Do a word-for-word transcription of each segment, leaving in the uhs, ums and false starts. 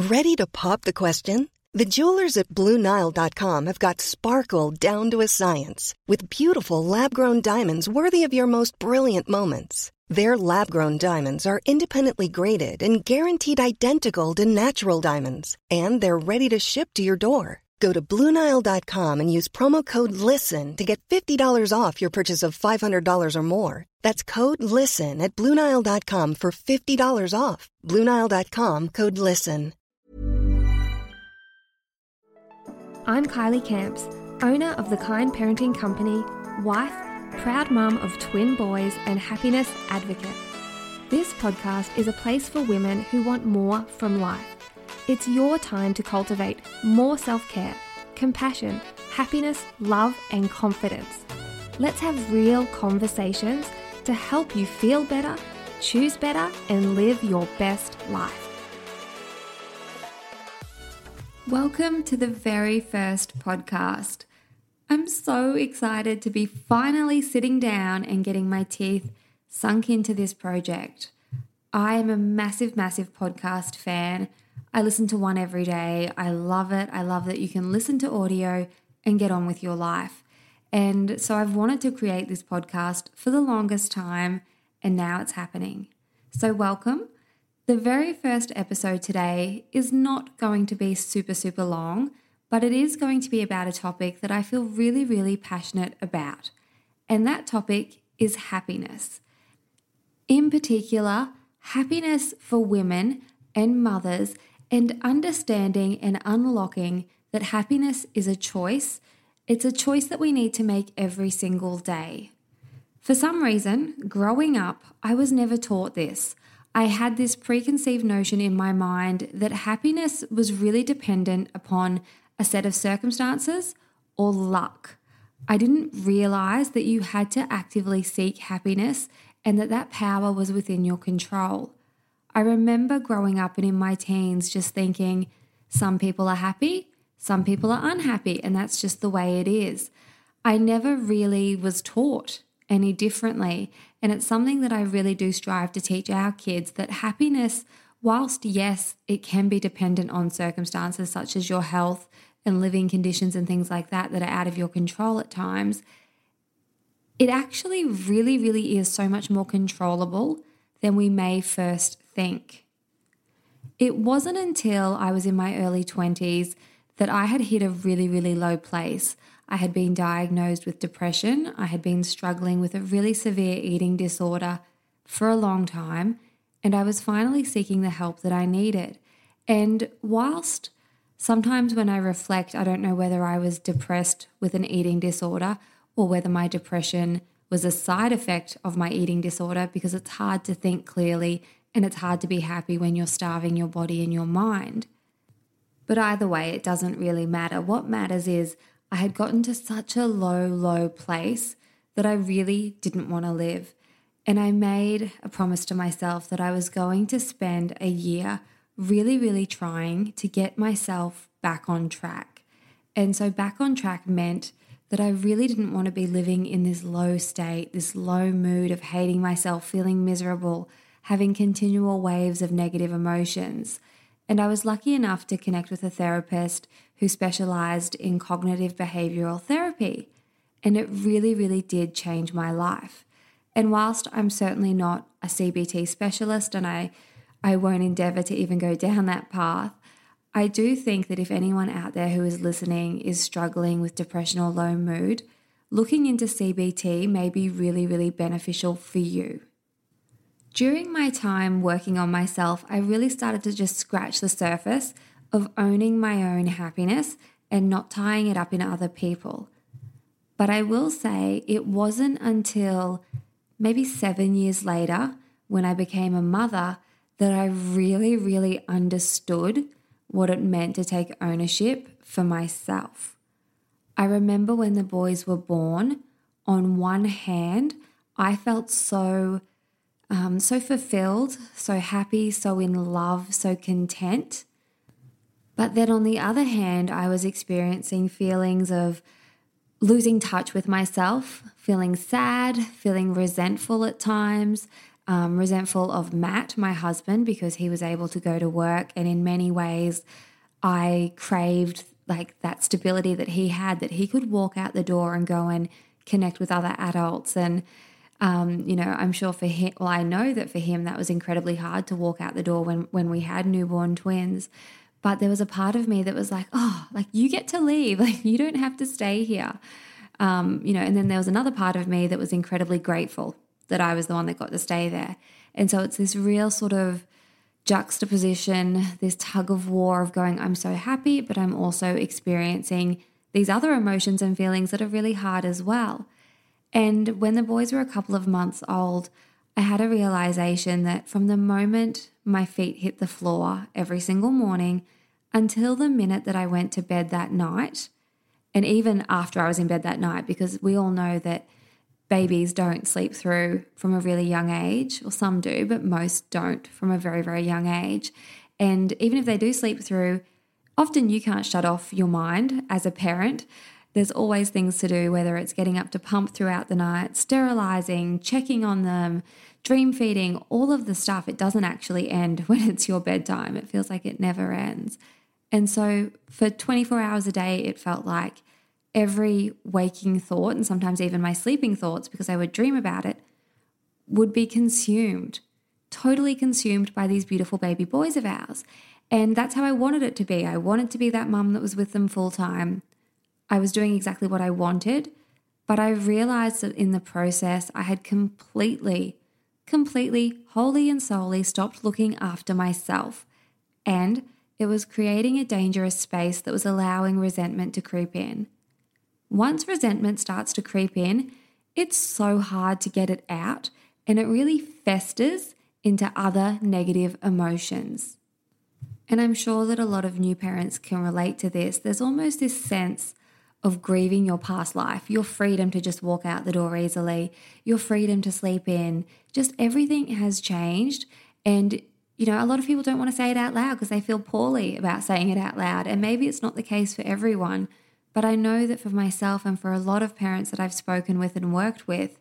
Ready to pop the question? The jewelers at Blue Nile dot com have got sparkle down to a science with beautiful lab-grown diamonds worthy of your most brilliant moments. Their lab-grown diamonds are independently graded and guaranteed identical to natural diamonds, and they're ready to ship to your door. Go to Blue Nile dot com and use promo code LISTEN to get fifty dollars off your purchase of five hundred dollars or more. That's code LISTEN at Blue Nile dot com for fifty dollars off. Blue Nile dot com, code LISTEN. I'm Kylie Camps, owner of the Kind Parenting Company, wife, proud mum of twin boys, and happiness advocate. This podcast is a place for women who want more from life. It's your time to cultivate more self-care, compassion, happiness, love, and confidence. Let's have real conversations to help you feel better, choose better, and live your best life. Welcome to the very first podcast. I'm so excited to be finally sitting down and getting my teeth sunk into this project. I am a massive, massive podcast fan. I listen to one every day. I love it. I love that you can listen to audio and get on with your life. And so I've wanted to create this podcast for the longest time, and now it's happening. So welcome. The very first episode today is not going to be super, super long, but it is going to be about a topic that I feel really, really passionate about. And that topic is happiness. In particular, happiness for women and mothers, and understanding and unlocking that happiness is a choice. It's a choice that we need to make every single day. For some reason, growing up, I was never taught this. I had this preconceived notion in my mind that happiness was really dependent upon a set of circumstances or luck. I didn't realize that you had to actively seek happiness and that that power was within your control. I remember growing up and in my teens just thinking, some people are happy, some people are unhappy, and that's just the way it is. I never really was taught any differently, and it's something that I really do strive to teach our kids, that happiness, whilst yes, it can be dependent on circumstances such as your health and living conditions and things like that that are out of your control at times, it actually really, really is so much more controllable than we may first think. It wasn't until I was in my early twenties that I had hit a really, really low place. I had been diagnosed with depression. I had been struggling with a really severe eating disorder for a long time, and I was finally seeking the help that I needed. And whilst sometimes when I reflect, I don't know whether I was depressed with an eating disorder or whether my depression was a side effect of my eating disorder, because it's hard to think clearly and it's hard to be happy when you're starving your body and your mind. But either way, it doesn't really matter. What matters is I had gotten to such a low, low place that I really didn't want to live. And I made a promise to myself that I was going to spend a year really, really trying to get myself back on track. And so back on track meant that I really didn't want to be living in this low state, this low mood of hating myself, feeling miserable, having continual waves of negative emotions. And I was lucky enough to connect with a therapist who specialized in cognitive behavioral therapy. And it really, really did change my life. And whilst I'm certainly not a C B T specialist, and I, I won't endeavor to even go down that path, I do think that if anyone out there who is listening is struggling with depression or low mood, looking into C B T may be really, really beneficial for you. During my time working on myself, I really started to just scratch the surface of owning my own happiness and not tying it up in other people. But I will say it wasn't until maybe seven years later, when I became a mother, that I really, really understood what it meant to take ownership for myself. I remember when the boys were born, on one hand, I felt so Um, so fulfilled, so happy, so in love, so content. But then on the other hand, I was experiencing feelings of losing touch with myself, feeling sad, feeling resentful at times, um, resentful of Matt, my husband, because he was able to go to work. And in many ways, I craved like that stability that he had, that he could walk out the door and go and connect with other adults. And, um, you know, I'm sure for him, well, I know that for him, that was incredibly hard to walk out the door when, when we had newborn twins. But there was a part of me that was like, oh, like you get to leave, like you don't have to stay here. Um, you know, and then there was another part of me that was incredibly grateful that I was the one that got to stay there. And so it's this real sort of juxtaposition, this tug of war of going, I'm so happy, but I'm also experiencing these other emotions and feelings that are really hard as well. And when the boys were a couple of months old, I had a realization that from the moment my feet hit the floor every single morning until the minute that I went to bed that night, and even after I was in bed that night, because we all know that babies don't sleep through from a really young age, or some do, but most don't from a very, very young age. And even if they do sleep through, often you can't shut off your mind as a parent. There's always things to do, whether it's getting up to pump throughout the night, sterilizing, checking on them, dream feeding, all of the stuff. It doesn't actually end when it's your bedtime. It feels like it never ends. And so for twenty-four hours a day, it felt like every waking thought, and sometimes even my sleeping thoughts, because I would dream about it, would be consumed, totally consumed by these beautiful baby boys of ours. And that's how I wanted it to be. I wanted to be that mum that was with them full time. I was doing exactly what I wanted, but I realized that in the process, I had completely, completely, wholly and solely stopped looking after myself. And it was creating a dangerous space that was allowing resentment to creep in. Once resentment starts to creep in, it's so hard to get it out, and it really festers into other negative emotions. And I'm sure that a lot of new parents can relate to this. There's almost this sense of grieving your past life, your freedom to just walk out the door easily, your freedom to sleep in, just everything has changed. And, you know, a lot of people don't want to say it out loud because they feel poorly about saying it out loud. And maybe it's not the case for everyone. But I know that for myself and for a lot of parents that I've spoken with and worked with,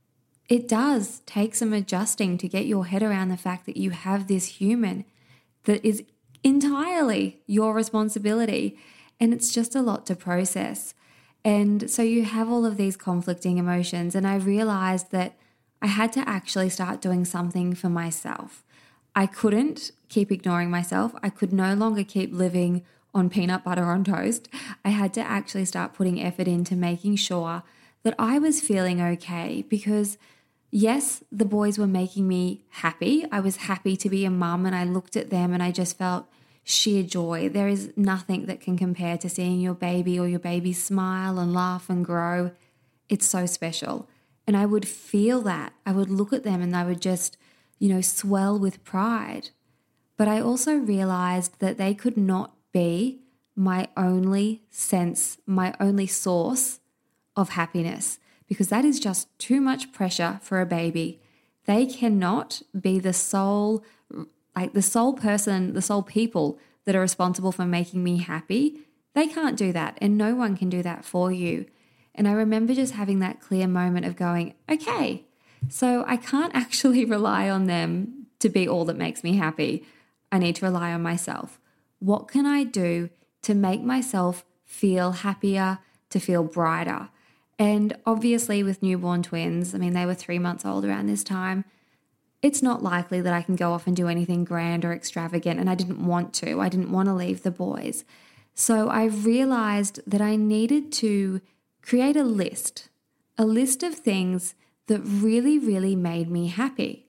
it does take some adjusting to get your head around the fact that you have this human that is entirely your responsibility. And it's just a lot to process. And so you have all of these conflicting emotions. And I realized that I had to actually start doing something for myself. I couldn't keep ignoring myself. I could no longer keep living on peanut butter on toast. I had to actually start putting effort into making sure that I was feeling okay, because yes, the boys were making me happy. I was happy to be a mum, and I looked at them and I just felt sheer joy. There is nothing that can compare to seeing your baby or your baby smile and laugh and grow. It's so special. And I would feel that. I would look at them and I would just, you know, swell with pride. But I also realized that they could not be my only sense, my only source of happiness, because that is just too much pressure for a baby. They cannot be the sole, like the sole person, the sole people that are responsible for making me happy. They can't do that, and no one can do that for you. And I remember just having that clear moment of going, okay, so I can't actually rely on them to be all that makes me happy. I need to rely on myself. What can I do to make myself feel happier, to feel brighter? And obviously with newborn twins, I mean, they were three months old around this time, it's not likely that I can go off and do anything grand or extravagant, and I didn't want to. I didn't want to leave the boys. So I realized that I needed to create a list, a list of things that really, really made me happy.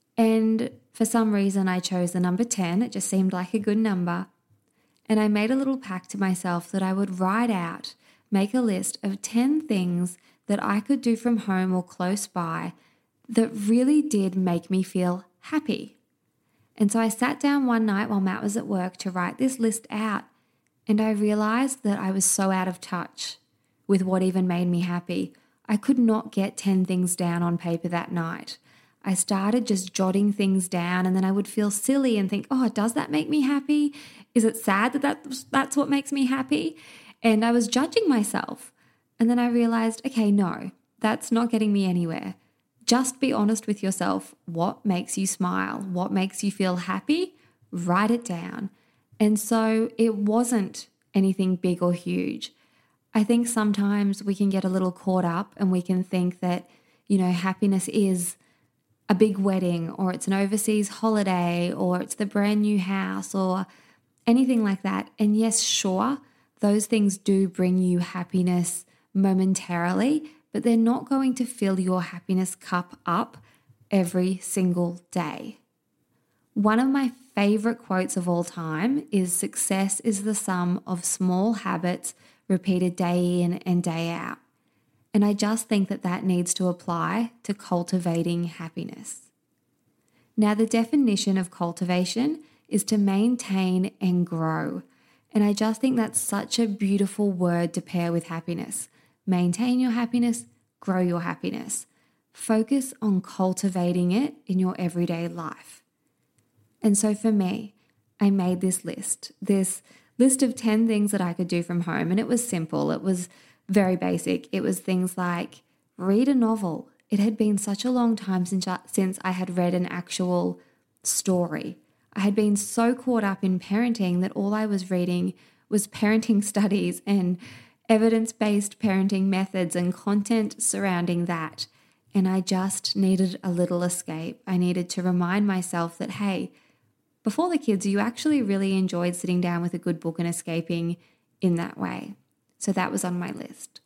And for some reason, I chose the number ten. It just seemed like a good number. And I made a little pact to myself that I would write out, make a list of ten things that I could do from home or close by that really did make me feel happy. And so I sat down one night while Matt was at work to write this list out, and I realized that I was so out of touch with what even made me happy. I could not get ten things down on paper that night. I started just jotting things down, and then I would feel silly and think, oh, does that make me happy? Is it sad that that's, that's what makes me happy? And I was judging myself. And then I realized, okay, no, that's not getting me anywhere. Just be honest with yourself. What makes you smile? What makes you feel happy? Write it down. And so it wasn't anything big or huge. I think sometimes we can get a little caught up and we can think that, you know, happiness is a big wedding, or it's an overseas holiday, or it's the brand new house, or anything like that. And yes, sure, those things do bring you happiness momentarily, but they're not going to fill your happiness cup up every single day. One of my favorite quotes of all time is, "Success is the sum of small habits repeated day in and day out." And I just think that that needs to apply to cultivating happiness. Now, the definition of cultivation is to maintain and grow. And I just think that's such a beautiful word to pair with happiness. Maintain your happiness, grow your happiness. Focus on cultivating it in your everyday life. And so for me, I made this list, this list of ten things that I could do from home. And it was simple. It was very basic. It was things like read a novel. It had been such a long time since I, since I had read an actual story. I had been so caught up in parenting that all I was reading was parenting studies and evidence-based parenting methods and content surrounding that. And I just needed a little escape. I needed to remind myself that, hey, before the kids, you actually really enjoyed sitting down with a good book and escaping in that way. So that was on my list.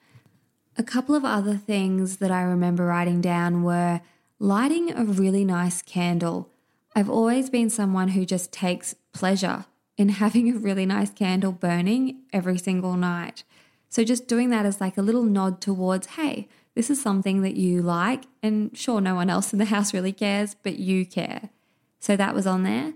A couple of other things that I remember writing down were lighting a really nice candle. I've always been someone who just takes pleasure in having a really nice candle burning every single night. So just doing that as like a little nod towards, hey, this is something that you like, and sure, no one else in the house really cares, but you care. So that was on there.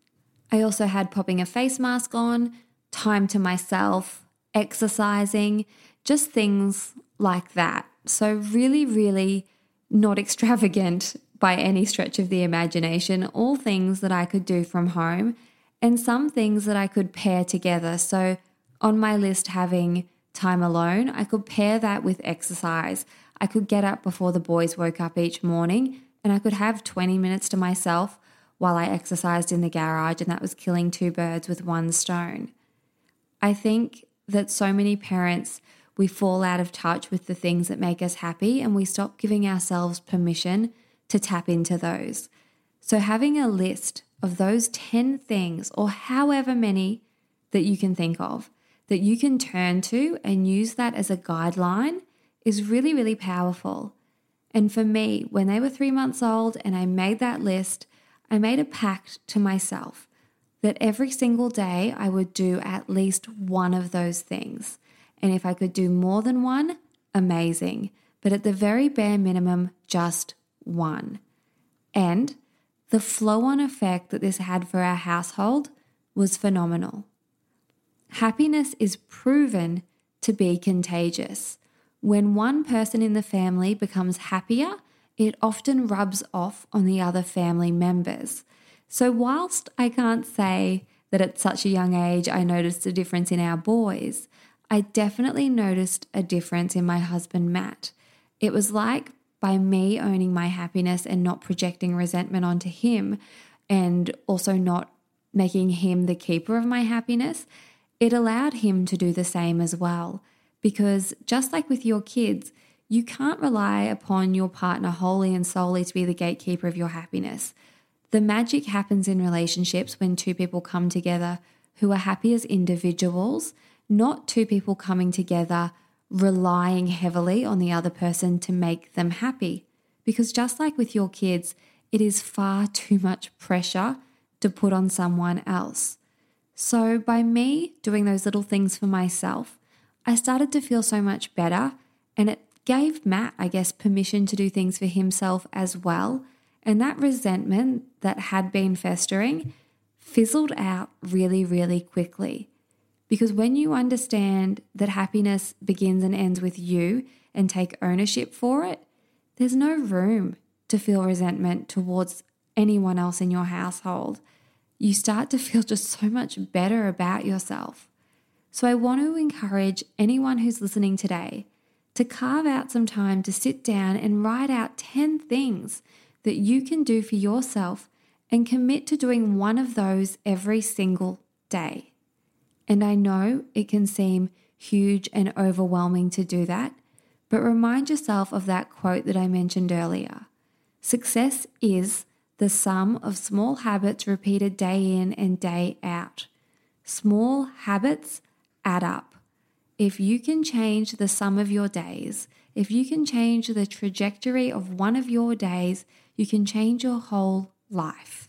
I also had popping a face mask on, time to myself, exercising, just things like that. So really, really not extravagant by any stretch of the imagination, all things that I could do from home and some things that I could pair together. So on my list, having time alone, I could pair that with exercise. I could get up before the boys woke up each morning and I could have twenty minutes to myself while I exercised in the garage, and that was killing two birds with one stone. I think that so many parents, we fall out of touch with the things that make us happy and we stop giving ourselves permission to tap into those. So having a list of those ten things, or however many that you can think of, that you can turn to and use that as a guideline is really, really powerful. And for me, when they were three months old and I made that list, I made a pact to myself that every single day I would do at least one of those things. And if I could do more than one, amazing. But at the very bare minimum, just one. And the flow-on effect that this had for our household was phenomenal. Happiness is proven to be contagious. When one person in the family becomes happier, it often rubs off on the other family members. So whilst I can't say that at such a young age I noticed a difference in our boys, I definitely noticed a difference in my husband, Matt. It was like by me owning my happiness and not projecting resentment onto him, and also not making him the keeper of my happiness, it allowed him to do the same as well. Because just like with your kids, you can't rely upon your partner wholly and solely to be the gatekeeper of your happiness. The magic happens in relationships when two people come together who are happy as individuals, not two people coming together relying heavily on the other person to make them happy. Because just like with your kids, it is far too much pressure to put on someone else. So by me doing those little things for myself, I started to feel so much better, and it gave Matt, I guess, permission to do things for himself as well. And that resentment that had been festering fizzled out really, really quickly. Because when you understand that happiness begins and ends with you and take ownership for it, there's no room to feel resentment towards anyone else in your household. You start to feel just so much better about yourself. So I want to encourage anyone who's listening today to carve out some time to sit down and write out ten things that you can do for yourself and commit to doing one of those every single day. And I know it can seem huge and overwhelming to do that, but remind yourself of that quote that I mentioned earlier. Success is the sum of small habits repeated day in and day out. Small habits add up. If you can change the sum of your days, if you can change the trajectory of one of your days, you can change your whole life.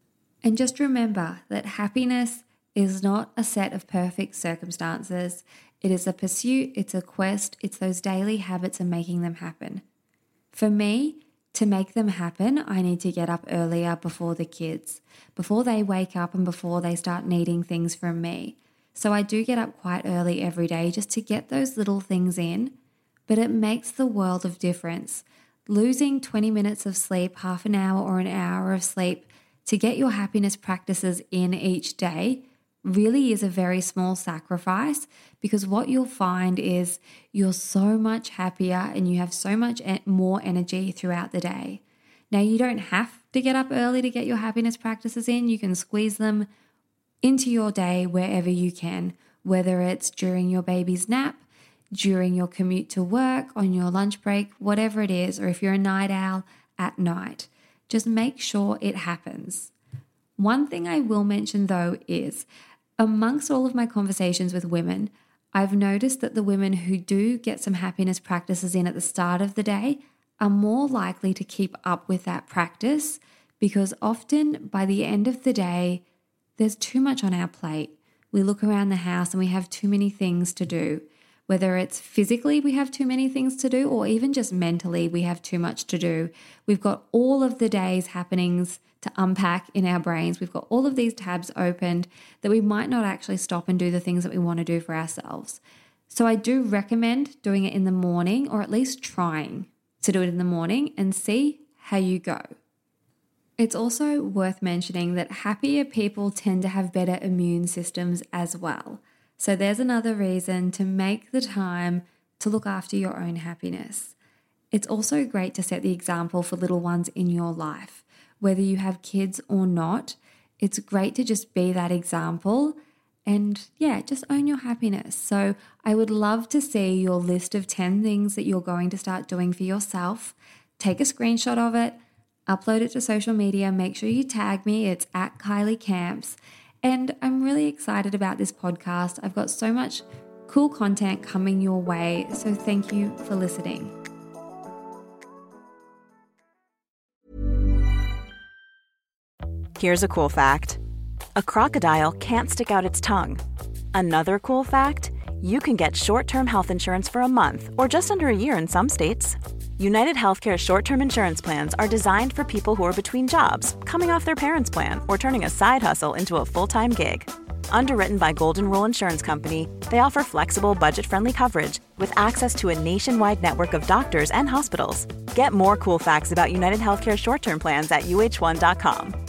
And just remember that happiness is not a set of perfect circumstances. It is a pursuit, it's a quest, it's those daily habits and making them happen. For me, to make them happen, I need to get up earlier before the kids, before they wake up and before they start needing things from me. So I do get up quite early every day just to get those little things in, but it makes the world of difference. Losing twenty minutes of sleep, half an hour or an hour of sleep to get your happiness practices in each day really is a very small sacrifice, because what you'll find is you're so much happier and you have so much more energy throughout the day. Now, you don't have to get up early to get your happiness practices in. You can squeeze them into your day wherever you can, whether it's during your baby's nap, during your commute to work, on your lunch break, whatever it is, or if you're a night owl, at night. Just make sure it happens. One thing I will mention though is, amongst all of my conversations with women, I've noticed that the women who do get some happiness practices in at the start of the day are more likely to keep up with that practice, because often by the end of the day, there's too much on our plate. We look around the house and we have too many things to do. Whether it's physically we have too many things to do, or even just mentally we have too much to do. We've got all of the day's happenings to unpack in our brains. We've got all of these tabs opened that we might not actually stop and do the things that we want to do for ourselves. So I do recommend doing it in the morning, or at least trying to do it in the morning, and see how you go. It's also worth mentioning that happier people tend to have better immune systems as well. So there's another reason to make the time to look after your own happiness. It's also great to set the example for little ones in your life. Whether you have kids or not, it's great to just be that example and yeah, just own your happiness. So I would love to see your list of ten things that you're going to start doing for yourself. Take a screenshot of it, upload it to social media, make sure you tag me. It's at Kylie Camps. And I'm really excited about this podcast. I've got so much cool content coming your way. So thank you for listening. Here's a cool fact. A crocodile can't stick out its tongue. Another cool fact, you can get short-term health insurance for a month or just under a year in some states. United Healthcare short-term insurance plans are designed for people who are between jobs, coming off their parents' plan, or turning a side hustle into a full-time gig. Underwritten by Golden Rule Insurance Company, they offer flexible, budget-friendly coverage with access to a nationwide network of doctors and hospitals. Get more cool facts about United Healthcare short-term plans at U H one dot com.